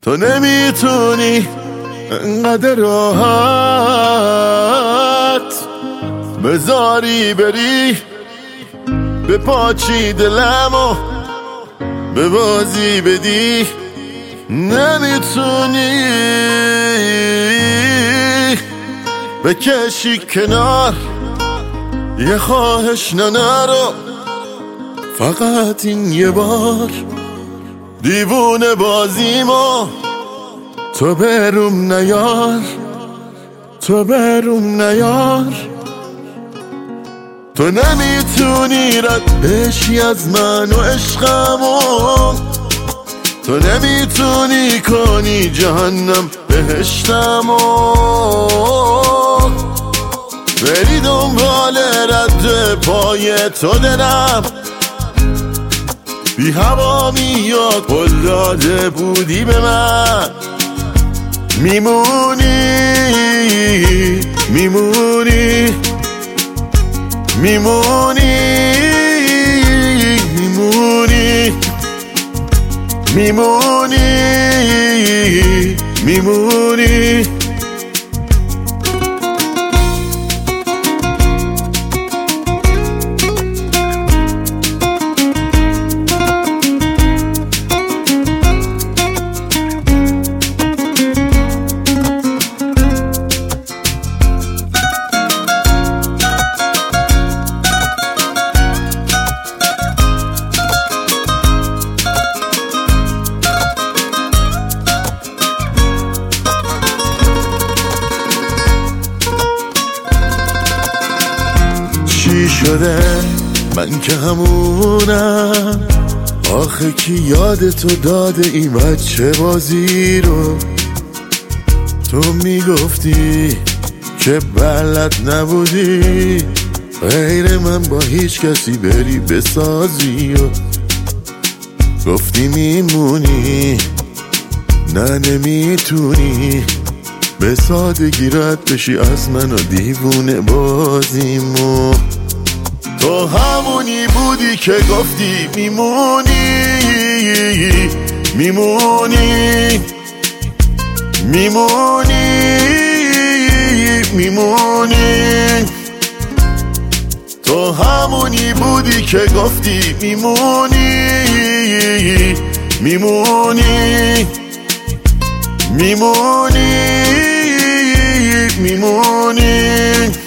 تو نمیتونی انقدر راحت بذاری بری به پاچی دلمو به بازی بدی. نمیتونی بکشی کنار یه خواهش نرو، فقط این یه بار دیوونه بازیمو تو بروم نیار، تو بروم نیار. تو نمیتونی رد بشی از من و عشقمو، تو نمیتونی کنی جهنم بهشتمو، بری دنبال رد پای تو دلم بی هوا میاد قول داده بودی به من. میمونی میمونی میمونی میمونی میمونی میمونی. چی شده من که همونم، آخه کی یادتو داده این بچه بازی رو؟ تو میگفتی که بلد نبودی غیر من با هیچ کسی بری بسازی و گفتی میمونی، نه نمیتونی به سادگی رد بشی از من و دیوونه بازیمو. تو همونی بودی که گفتی میمونی میمونی میمونی میمونی. تو همونی بودی که گفتی میمونی میمونی میمونی میمونی.